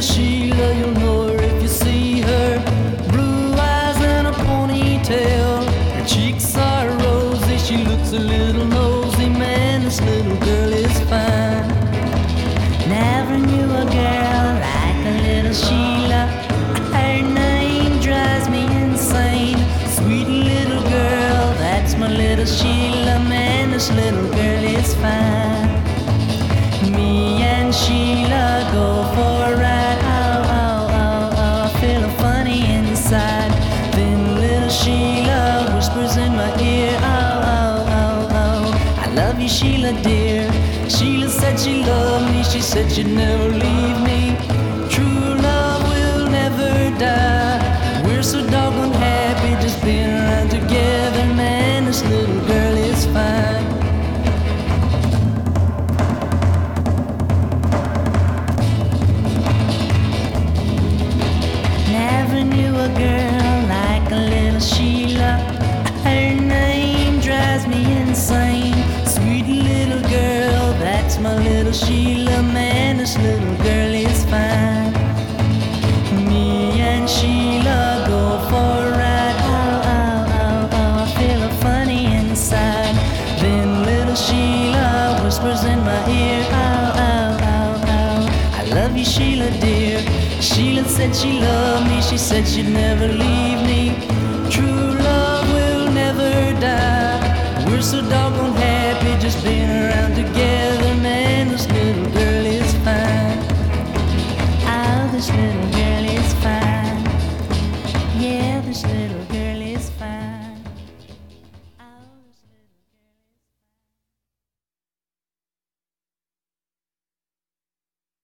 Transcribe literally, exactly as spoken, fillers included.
little Sheila, you'll know her if you see her. Blue eyes and a ponytail, her cheeks are rosy, she looks a little nosy. Man, this little girl is fine. Never knew a girl like a little Sheila. Her name drives me insane. Sweet little girl, that's my little Sheila. Man, this little girl is fine. Me and Sheila go for a ride. Oh, oh, oh, oh, I feel funny inside. Then little Sheila whispers in my ear. Oh, oh, oh, oh, I love you, Sheila dear. Sheila said she loved me, she said she'd never leave me. True love will never die. We're so doggone happy just being around together. Man, this little girl is fine. Never knew a girl like a little Sheila. Her name drives me insane. Sweet little girl, that's my little Sheila. Man, this little girl is fine. Me and Sheila go for a ride. Oh, oh, oh, oh, I feel funny inside. Then little Sheila whispers in my ear. Oh, oh, oh, oh, I love you, Sheila dear. Sheila said she loved me, she said she'd never leave me. True love will never die. We're so dark.